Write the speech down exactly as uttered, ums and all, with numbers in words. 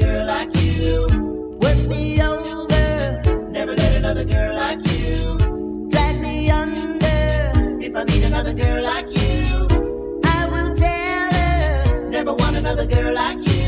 girl like you. Work me over, never let another girl like you. Drag me under, if I meet another girl like you. I will tell her, never want another girl like you.